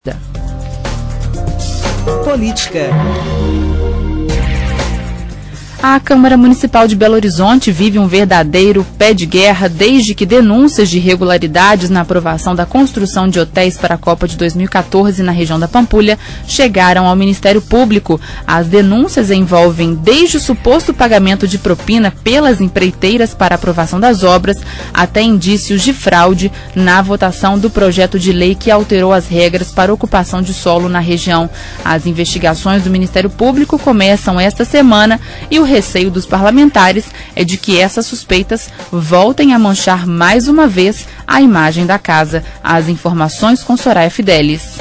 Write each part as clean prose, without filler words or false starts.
Política. A Câmara Municipal de Belo Horizonte vive um verdadeiro pé de guerra desde que denúncias de irregularidades na aprovação da construção de hotéis para a Copa de 2014 na região da Pampulha chegaram ao Ministério Público. As denúncias envolvem desde o suposto pagamento de propina pelas empreiteiras para a aprovação das obras até indícios de fraude na votação do projeto de lei que alterou as regras para ocupação de solo na região. As investigações do Ministério Público começam esta semana e o receio dos parlamentares é de que essas suspeitas voltem a manchar mais uma vez a imagem da casa. As informações com Soraya Fidelis.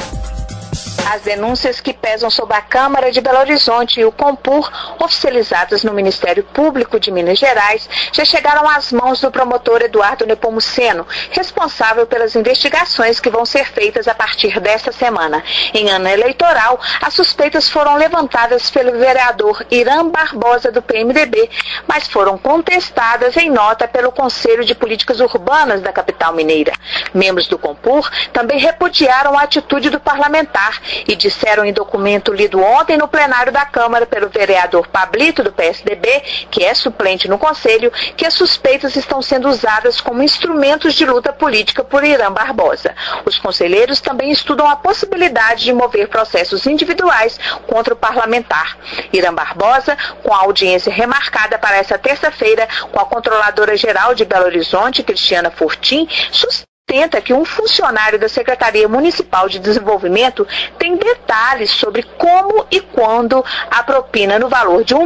As denúncias que pesam sobre a Câmara de Belo Horizonte e o Compur, oficializadas no Ministério Público de Minas Gerais, já chegaram às mãos do promotor Eduardo Nepomuceno, responsável pelas investigações que vão ser feitas a partir desta semana. Em ano eleitoral, as suspeitas foram levantadas pelo vereador Irã Barbosa, do PMDB, mas foram contestadas em nota pelo Conselho de Políticas Urbanas da capital mineira. Membros do Compur também repudiaram a atitude do parlamentar e disseram em documento lido ontem no plenário da Câmara pelo vereador Pablito, do PSDB, que é suplente no Conselho, que as suspeitas estão sendo usadas como instrumentos de luta política por Irã Barbosa. Os conselheiros também estudam a possibilidade de mover processos individuais contra o parlamentar. Irã Barbosa, com a audiência remarcada para essa terça-feira com a Controladora-Geral de Belo Horizonte, Cristiana Fortin, sustenta que um funcionário da Secretaria Municipal de Desenvolvimento tem detalhes sobre como e quando a propina no valor de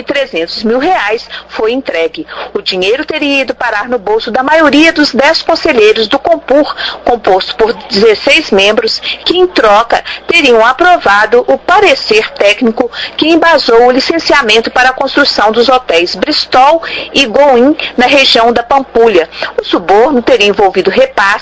R$1.300.000 foi entregue. O dinheiro teria ido parar no bolso da maioria dos 10 conselheiros do Compur, composto por 16 membros, que em troca teriam aprovado o parecer técnico que embasou o licenciamento para a construção dos hotéis Bristol e Goin na região da Pampulha. O suborno teria envolvido repasses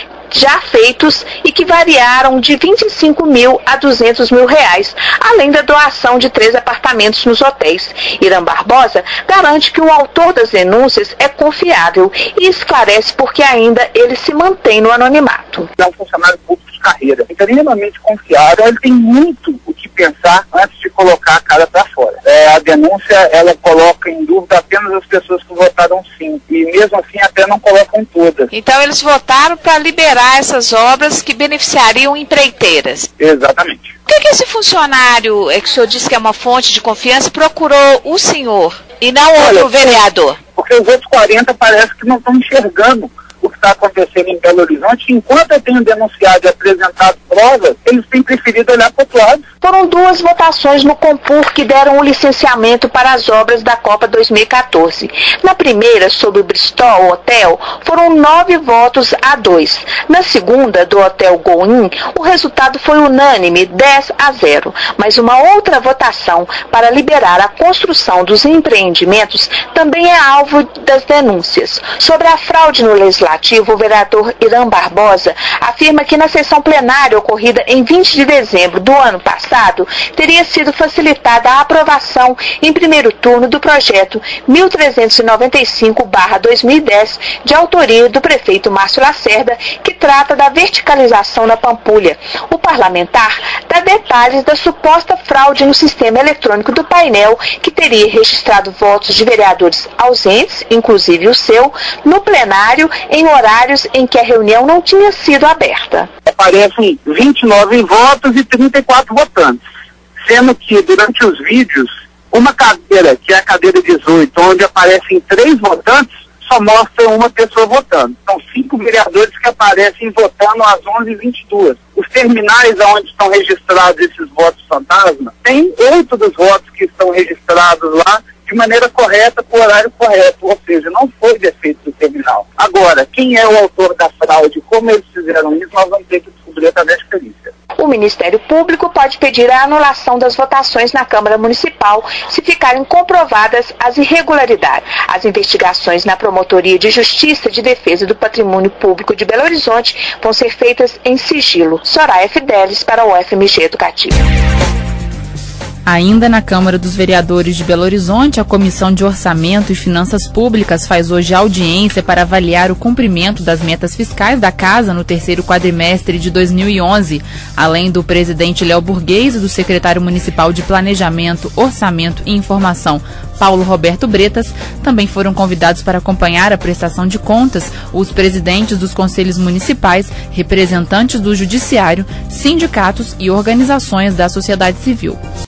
já feitos e que variaram de R$25.000 a R$200.000, além da doação de 3 apartamentos nos hotéis. Irã Barbosa garante que o autor das denúncias é confiável e esclarece porque ainda ele se mantém no anonimato. É um funcionário público de carreira, extremamente confiável, ele tem muito o que pensar antes de colocar a cara para fora. A denúncia, ela coloca em dúvida apenas as pessoas que votaram sim, e mesmo assim até não colocam todas. Então eles votaram para liberar essas obras que beneficiariam empreiteiras. Exatamente. Por que esse funcionário, que o senhor disse que é uma fonte de confiança, procurou o senhor e não outro vereador? Porque os outros 40 parece que não estão enxergando o que está acontecendo em Belo Horizonte. Enquanto eu tenho denunciado e apresentado provas, eles têm preferido olhar para o outro lado. Foram 2 votações no Compur que deram o licenciamento para as obras da Copa 2014. Na primeira, sobre o Bristol Hotel, foram 9 votos a 2. Na segunda, do Hotel Goin, o resultado foi unânime, 10-0. Mas uma outra votação para liberar a construção dos empreendimentos também é alvo das denúncias. Sobre a fraude no Legislativo, o vereador Irã Barbosa afirma que na sessão plenária ocorrida em 20 de dezembro do ano passado, teria sido facilitada a aprovação em primeiro turno do projeto 1395/2010, de autoria do prefeito Márcio Lacerda, que trata da verticalização na Pampulha. O parlamentar dá detalhes da suposta fraude no sistema eletrônico do painel, que teria registrado votos de vereadores ausentes, inclusive o seu, no plenário em horários em que a reunião não tinha sido aberta. Aparecem 29 votos e 34 votantes, sendo que durante os vídeos, uma cadeira, que é a cadeira 18, onde aparecem 3 votantes, só mostra uma pessoa votando. São 5 vereadores que aparecem votando às 11h22. Os terminais onde estão registrados esses votos fantasma, tem 8 dos votos que estão registrados lá de maneira correta, com o horário correto, ou seja, não foi defeito do terminal. Agora, quem é o autor da fraude, como eles fizeram isso, nós vamos ter que descobrir através de perícia. O Ministério Público pode pedir a anulação das votações na Câmara Municipal se ficarem comprovadas as irregularidades. As investigações na Promotoria de Justiça de Defesa do Patrimônio Público de Belo Horizonte vão ser feitas em sigilo. Soraya Fidelis para o UFMG Educativo. Ainda na Câmara dos Vereadores de Belo Horizonte, a Comissão de Orçamento e Finanças Públicas faz hoje audiência para avaliar o cumprimento das metas fiscais da Casa no terceiro quadrimestre de 2011. Além do presidente Léo Burguês e do secretário municipal de Planejamento, Orçamento e Informação, Paulo Roberto Bretas, também foram convidados para acompanhar a prestação de contas os presidentes dos conselhos municipais, representantes do judiciário, sindicatos e organizações da sociedade civil.